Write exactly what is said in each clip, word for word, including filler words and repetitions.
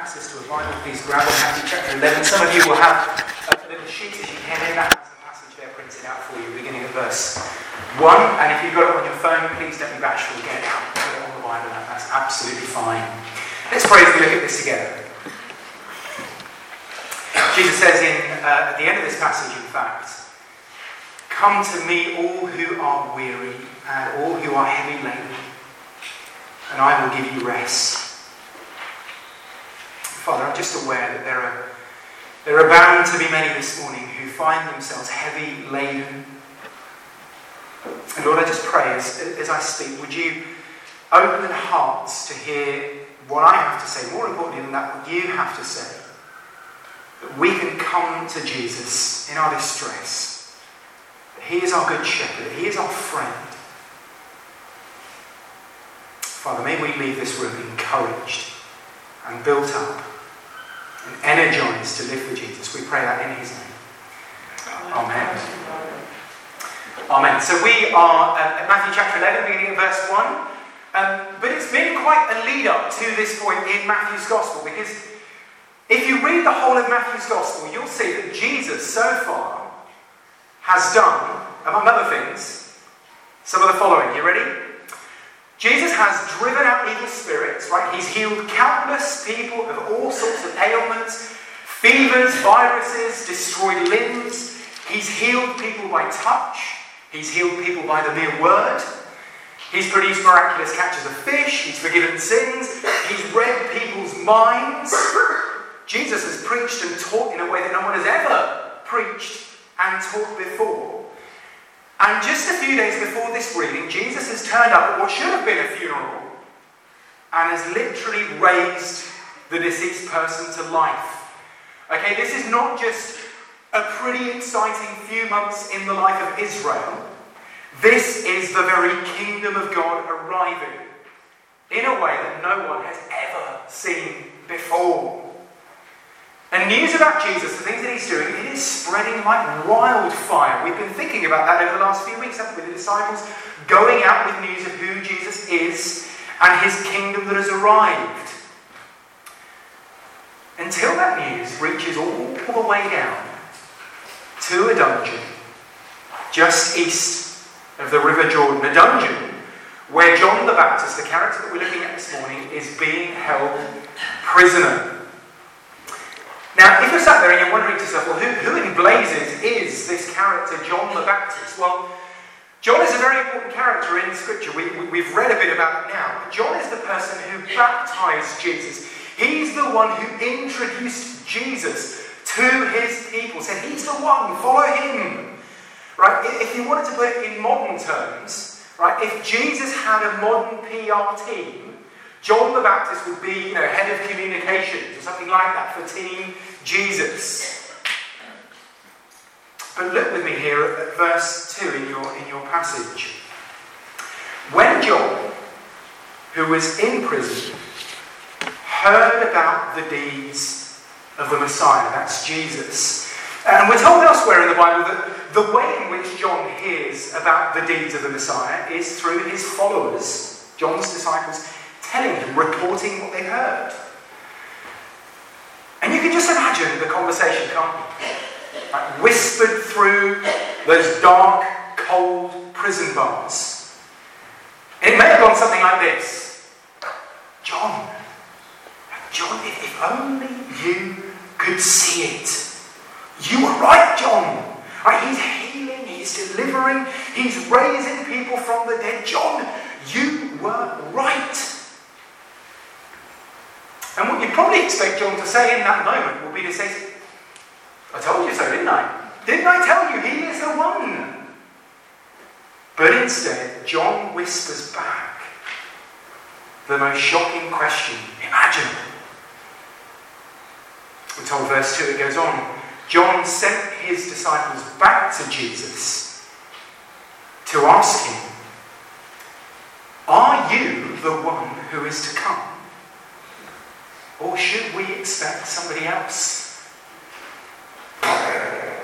access to a Bible, please grab on Matthew chapter eleven. Some of you will have a little sheet as you came in that has the passage there printed out for you, beginning at verse one. And if you've got it on your phone, please don't be bashful, get it out, put it on the Bible, and that's absolutely fine. Let's pray as we look at this together. Jesus says in uh, at the end of this passage, in fact, "Come to me, all who are weary and all who are heavy laden, and I will give you rest." Father, I'm just aware that there are there are bound to be many this morning who find themselves heavy laden. And Lord, I just pray as, as I speak, would you open hearts to hear what I have to say, more importantly than that, what you have to say. That we can come to Jesus in our distress. That he is our good shepherd, that he is our friend. Father, may we leave this room encouraged and built up and energized to live for Jesus. We pray that in his name. Amen. Amen. So we are at Matthew chapter eleven, beginning at verse one. Um, but it's been quite a lead up to this point in Matthew's Gospel, because if you read the whole of Matthew's Gospel, you'll see that Jesus so far has done, among other things, some of the following. You ready? Jesus has driven out evil spirits, right? He's healed countless people of all sorts of ailments, fevers, viruses, destroyed limbs. He's healed people by touch. He's healed people by the mere word. He's produced miraculous catches of fish. He's forgiven sins. He's read people's minds. Jesus has preached and taught in a way that no one has ever preached and taught before. And just a few days before this reading, Jesus has turned up at what should have been a funeral and has literally raised the deceased person to life. Okay, this is not just a pretty exciting few months in the life of Israel. This is the very kingdom of God arriving in a way that no one has ever seen before. And news about Jesus, the things that he's doing, it is spreading like wildfire. We've been thinking about that over the last few weeks, haven't we? The disciples going out with news of who Jesus is and his kingdom that has arrived. Until that news reaches all the way down to a dungeon just east of the River Jordan. A dungeon where John the Baptist, the character that we're looking at this morning, is being held prisoner. Now, if you're sat there and you're wondering to yourself, well, who, who in blazes is this character, John the Baptist? Well, John is a very important character in Scripture. We, we, we've read a bit about it now. But John is the person who baptized Jesus. He's the one who introduced Jesus to his people. Said, he's the one, follow him. Right? If you wanted to put it in modern terms, right? If Jesus had a modern P R team, John the Baptist would be, you know, head of communications or something like that for Team Jesus. But look with me here at verse two in your, in your passage. When John, who was in prison, heard about the deeds of the Messiah, that's Jesus. And we're told elsewhere in the Bible that the way in which John hears about the deeds of the Messiah is through his followers, John's disciples, telling him, reporting what they heard. And you can just imagine the conversation, can't you? Like whispered through those dark, cold prison bars. And it may have gone something like this. John, John, if, if only you could see it. You were right, John. Right, he's healing, he's delivering, he's raising people from the dead. John, you were right. And what you'd probably expect John to say in that moment would be to say, I told you so, didn't I? Didn't I tell you he is the one? But instead, John whispers back the most shocking question imaginable. We're told verse two, it goes on. John sent his disciples back to Jesus to ask him, are you the one who is to come? Or should we expect somebody else? That,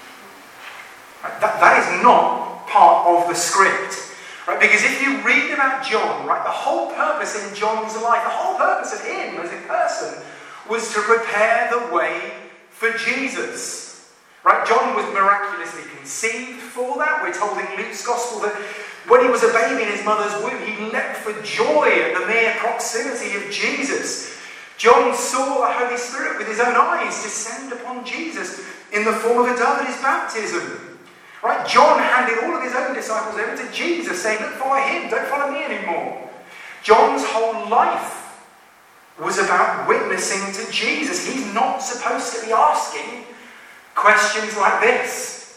that is not part of the script. Right? Because if you read about John, right, the whole purpose in John's life, the whole purpose of him as a person was to prepare the way for Jesus. Right? John was miraculously conceived for that. We're told in Luke's Gospel that when he was a baby in his mother's womb, he leapt for joy at the mere proximity of Jesus. John saw the Holy Spirit with his own eyes descend upon Jesus in the form of a dove at his baptism. Right? John handed all of his own disciples over to Jesus, saying, look, follow him, don't follow me anymore. John's whole life was about witnessing to Jesus. He's not supposed to be asking questions like this.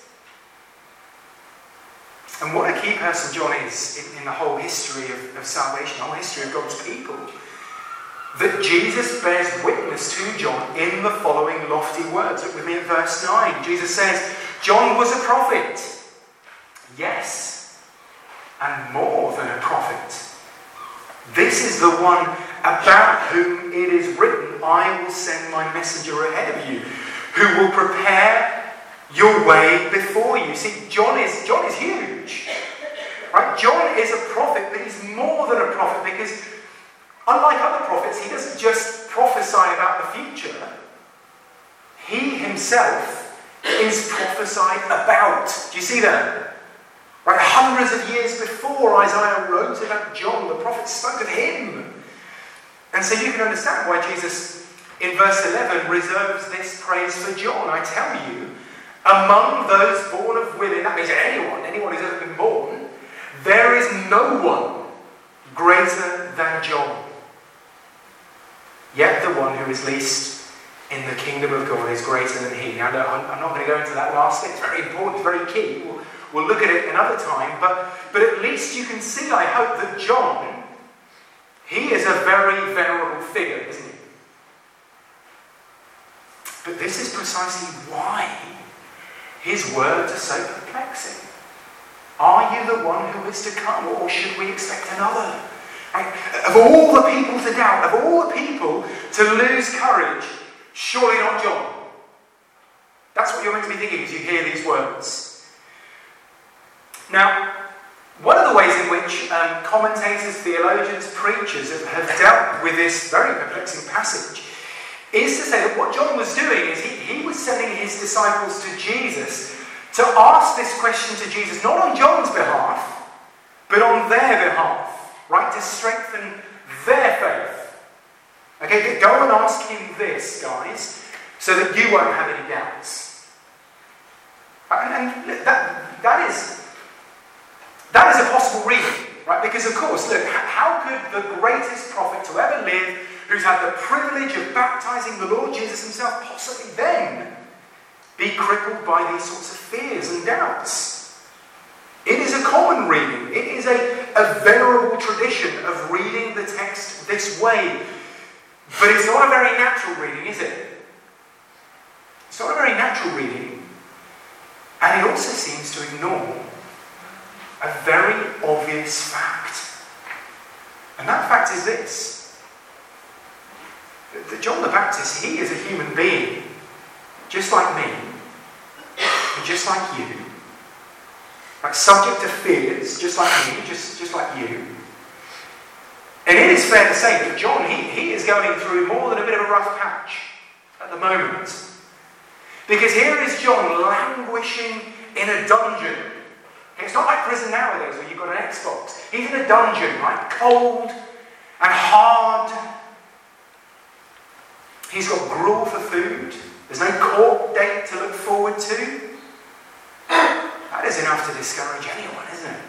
And what a key person John is in, in the whole history of, of salvation, the whole history of God's people. That Jesus bears witness to John in the following lofty words. Look with me at verse nine. Jesus says, John was a prophet. Yes, and more than a prophet. This is the one about whom it is written, I will send my messenger ahead of you, who will prepare your way before you. See, John is, John is huge. Right? John is a prophet, but he's more than a prophet because unlike other prophets, he doesn't just prophesy about the future. He himself is prophesied about. Do you see that? Right? Hundreds of years before Isaiah wrote about John, the prophet spoke of him. And so you can understand why Jesus, in verse eleven, reserves this praise for John. I tell you, among those born of women, that means anyone, anyone who's ever been born, there is no one greater than John. Yet the one who is least in the kingdom of God is greater than he. Now, I'm not going to go into that last thing. It's very important, it's very key. We'll, we'll look at it another time. But, but at least you can see, I hope, that John, he is a very venerable figure, isn't he? But this is precisely why his words are so perplexing. Are you the one who is to come, or should we expect another? Right? Of all the people to doubt, of all the people to lose courage, surely not John. That's what you're meant to be thinking as you hear these words. Now, one of the ways in which um, commentators, theologians, preachers have, have dealt with this very perplexing passage is to say that what John was doing is he, he was sending his disciples to Jesus to ask this question to Jesus, not on John's behalf, but on their behalf. Right, to strengthen their faith. Okay, go and ask him this, guys, so that you won't have any doubts. And, and that, that is that is a possible reading, right? Because of course, look, how could the greatest prophet to ever live, who's had the privilege of baptizing the Lord Jesus himself, possibly then be crippled by these sorts of fears and doubts? It is a common reading. It is a, a venerable tradition of reading the text this way. But it's not a very natural reading, is it? It's not a very natural reading. And it also seems to ignore a very obvious fact. And that fact is this. That John the Baptist, he is a human being, just like me, and just like you. Right, subject to fears, just like me, just, just like you. And it is fair to say that John, he, he is going through more than a bit of a rough patch at the moment. Because here is John languishing in a dungeon. It's not like prison nowadays where you've got an Xbox. He's in a dungeon, right? Cold and hard. He's got gruel for food. There's no court date to look forward to. That is enough to discourage anyone, isn't it?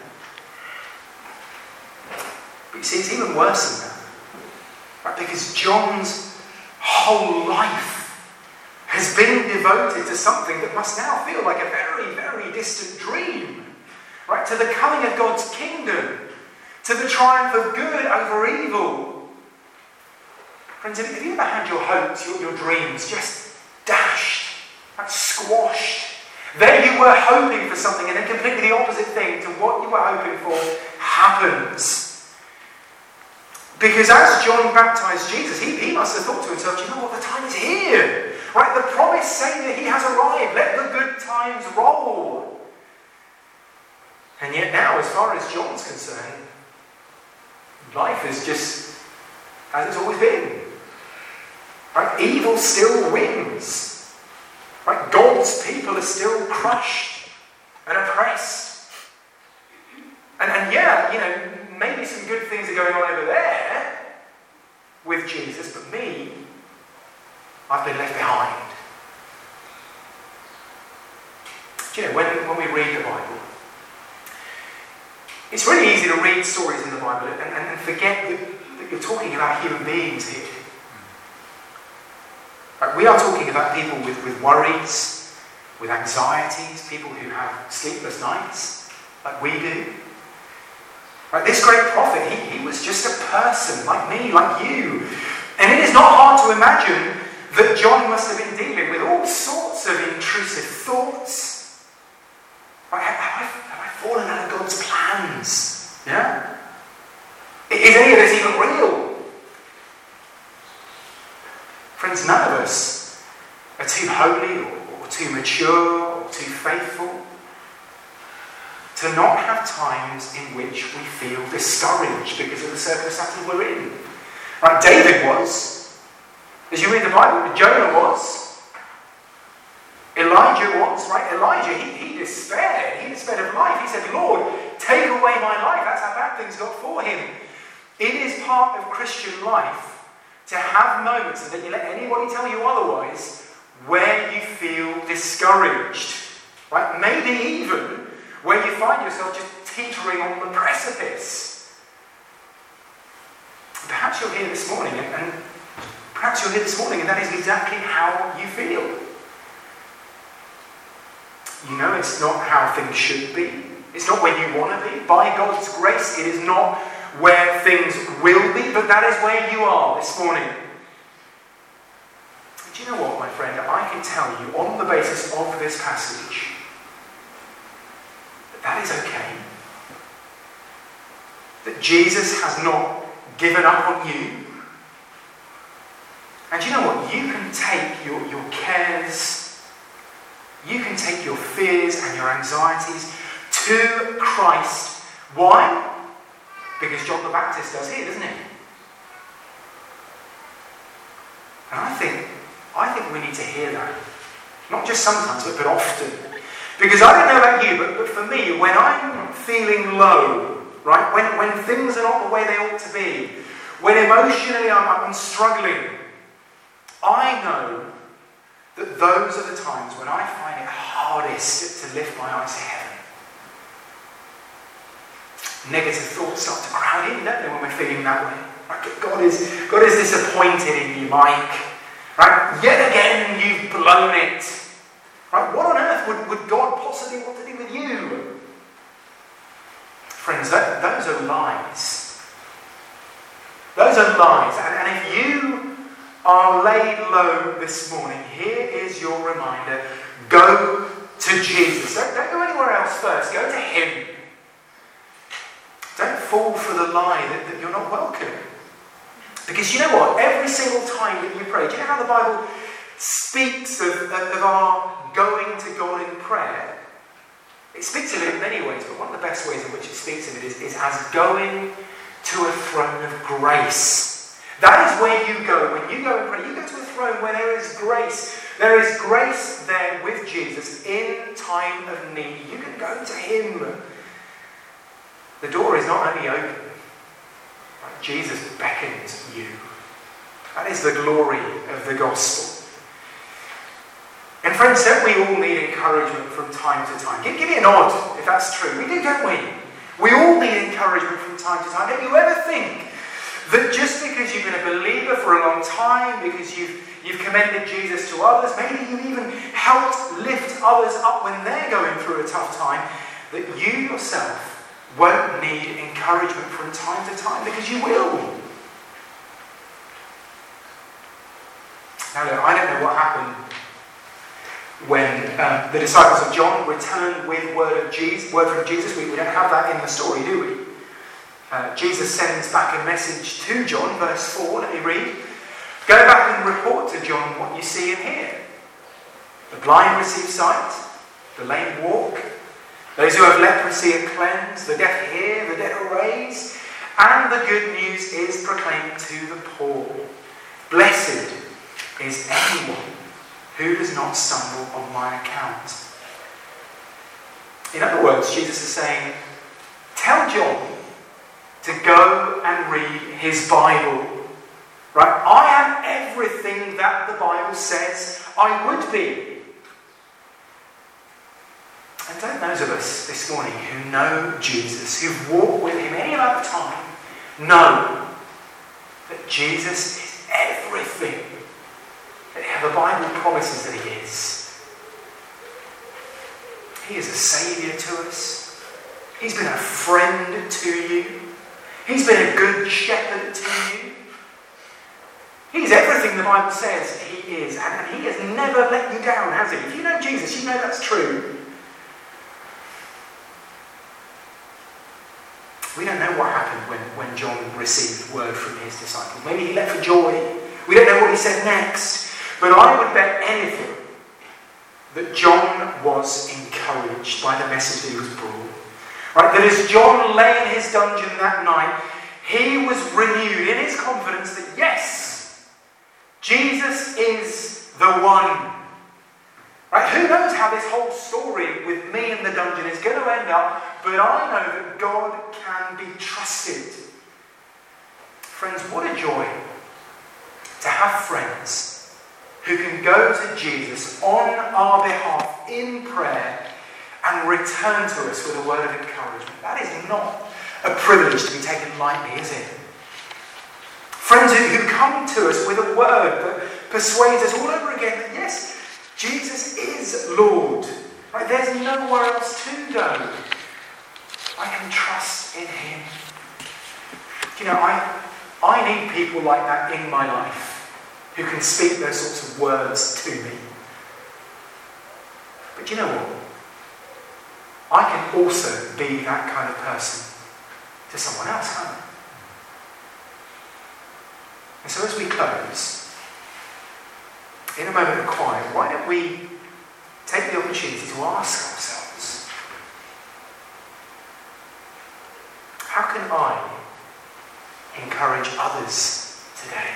But you see, it's even worse than that. Right? Because John's whole life has been devoted to something that must now feel like a very, very distant dream. Right? To the coming of God's kingdom. To the triumph of good over evil. Friends, have you ever had your hopes, your, your dreams just dashed, like squashed? There you were hoping for something and then completely the opposite thing to what you were hoping for happens. Because as John baptized Jesus, he, he must have thought to himself, you know what, the time is here. Right, the promised Saviour, he has arrived. Let the good times roll. And yet now, as far as John's concerned, life is just as it's always been. Right? Evil still wins. Right? God's people are still crushed and oppressed. And, and yeah, you know, maybe some good things are going on over there with Jesus, but me, I've been left behind. Do you know, when, when we read the Bible, it's really easy to read stories in the Bible and, and, and forget that, that you're talking about human beings here. Right, we are talking about people with, with worries, with anxieties, people who have sleepless nights, like we do. Right, this great prophet, he, he was just a person like me, like you. And it is not hard to imagine that John must have been dealing with all sorts of intrusive thoughts. Right, have, have, I, have I fallen out of God's plans? Yeah? Is any of this even real? Friends, none of us are too holy or, or too mature or too faithful to not have times in which we feel discouraged because of the circumstances we're in. Right, David was. As you read the Bible, Jonah was. Elijah was, right? Elijah, he, he despaired. He despaired of life. He said, Lord, take away my life. That's how bad things got for him. It is part of Christian life to have moments, and don't you let anybody tell you otherwise, where you feel discouraged. Right? Maybe even where you find yourself just teetering on the precipice. Perhaps you're here this morning, and, and perhaps you're here this morning, and that is exactly how you feel. You know it's not how things should be. It's not where you want to be. By God's grace, it is not where things will be, but that is where you are this morning. Do you know what, my friend? I can tell you on the basis of this passage that that is okay. That Jesus has not given up on you. And you know what? You can take your, your cares, you can take your fears and your anxieties to Christ. Why? Because John the Baptist does here, doesn't he? And I think, I think we need to hear that. Not just sometimes, but, but often. Because I don't know about you, but, but for me, when I'm feeling low, right, when, when things are not the way they ought to be, when emotionally I'm, I'm struggling, I know that those are the times when I find it hardest to lift my eyes to heaven. Negative thoughts start to crowd in, don't they, when we're feeling that way? Right? God is God is disappointed in you, Mike. Right? Yet again, you've blown it. Right? What on earth would, would God possibly want to do with you? Friends, that, those are lies. Those are lies. And, and if you are laid low this morning, here is your reminder. Go to Jesus. Don't, don't go anywhere else first. Go to Him. Don't fall for the lie that, that you're not welcome. Because you know what? Every single time that you pray, do you know how the Bible speaks of, of, of our going to God in prayer? It speaks of it in many ways, but one of the best ways in which it speaks of it is, is as going to a throne of grace. That is where you go. When you go and pray, you go to a throne where there is grace. There is grace there with Jesus in time of need. You can go to Him. The door is not only open, but Jesus beckons you. That is the glory of the gospel. And friends, don't we all need encouragement from time to time? Give, give me a nod if that's true. We do, don't we? We all need encouragement from time to time. Don't you ever think that just because you've been a believer for a long time, because you've, you've commended Jesus to others, maybe you've even helped lift others up when they're going through a tough time, that you yourself won't need encouragement from time to time, because you will. Now look, I don't know what happened when um, the disciples of John returned with word of Jesus, word from Jesus. We, we don't have that in the story, do we? Uh, Jesus sends back a message to John, verse four, let me read. Go back and report to John what you see and hear. The blind receive sight, the lame walk, those who have leprosy are cleansed, the deaf hear, the dead are raised, and the good news is proclaimed to the poor. Blessed is anyone who does not stumble on my account. In other words, Jesus is saying, tell John to go and read his Bible. Right? I am everything that the Bible says I would be. And don't those of us this morning who know Jesus, who've walked with him any amount of time, know that Jesus is everything that the Bible promises that he is. He is a saviour to us. He's been a friend to you. He's been a good shepherd to you. He's everything the Bible says he is, and he has never let you down, has he? If you know Jesus, you know that's true. We don't know what happened when, when John received word from his disciples. Maybe he leapt for joy. We don't know what he said next. But I would bet anything that John was encouraged by the message that he was brought. Right? That as John lay in his dungeon that night, he was renewed in his confidence that yes, Jesus is the one. Right? Who knows how this whole story with me in the dungeon is going to end up, but I know that God can be trusted. Friends, what a joy to have friends who can go to Jesus on our behalf in prayer and return to us with a word of encouragement. That is not a privilege to be taken lightly, is it? Friends who, who come to us with a word that persuades us all over again that yes, Jesus is Lord. Right? There's nowhere else to go. I can trust in him. You know, I, I need people like that in my life who can speak those sorts of words to me. But you know what? I can also be that kind of person to someone else, can't I? And so as we close, in a moment of quiet, why don't we take the opportunity to ask ourselves, how can I encourage others today?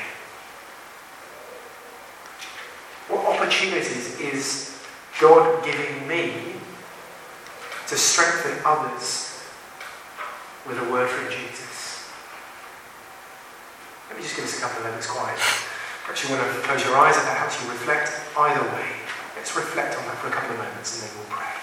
What opportunities is God giving me to strengthen others with a word from Jesus? Let me just give us a couple of moments quiet. Perhaps you want to close your eyes and perhaps you reflect either way. Let's reflect on that for a couple of moments and then we'll pray.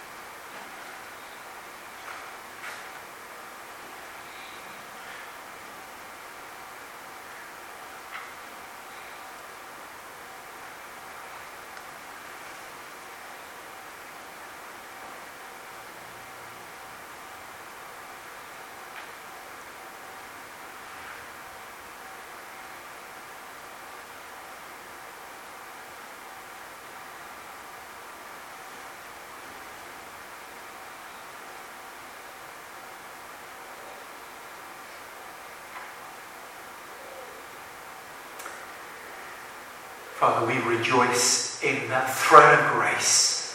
Father, we rejoice in that throne of grace.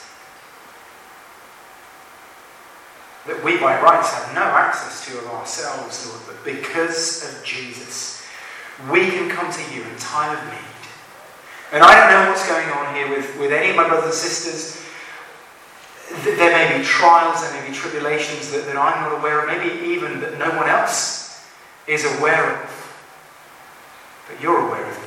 That we by rights have no access to of ourselves, Lord, but because of Jesus, we can come to you in time of need. And I don't know what's going on here with, with any of my brothers and sisters. There may be trials, there may be tribulations that, that I'm not aware of, maybe even that no one else is aware of. But you're aware of them.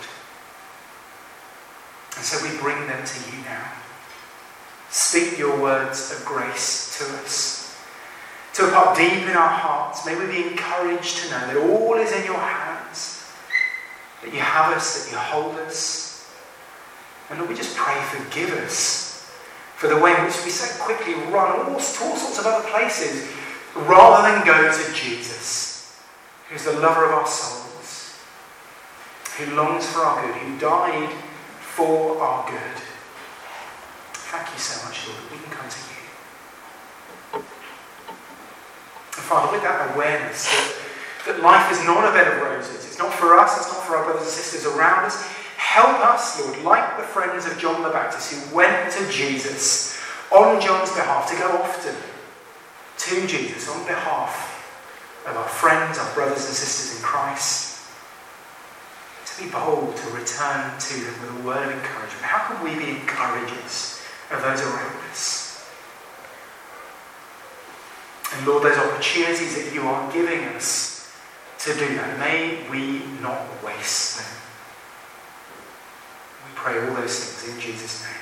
And so we bring them to you now. Speak your words of grace to us. To a part deep in our hearts, may we be encouraged to know that all is in your hands. That you have us, that you hold us. And Lord, we just pray, forgive us for the way in which we so quickly run all, all sorts of other places rather than go to Jesus, who's the lover of our souls, who longs for our good, who died for our good. Thank you so much, Lord, that we can come to you. And Father, with that awareness that, that life is not a bed of roses, it's not for us, it's not for our brothers and sisters around us, help us, Lord, like the friends of John the Baptist who went to Jesus on John's behalf, to go often to Jesus on behalf of our friends, our brothers and sisters in Christ, to let's be bold to return to them with a word of encouragement. How can we be encouragers of those around us? And Lord, those opportunities that you are giving us to do that, may we not waste them. We pray all those things in Jesus' name.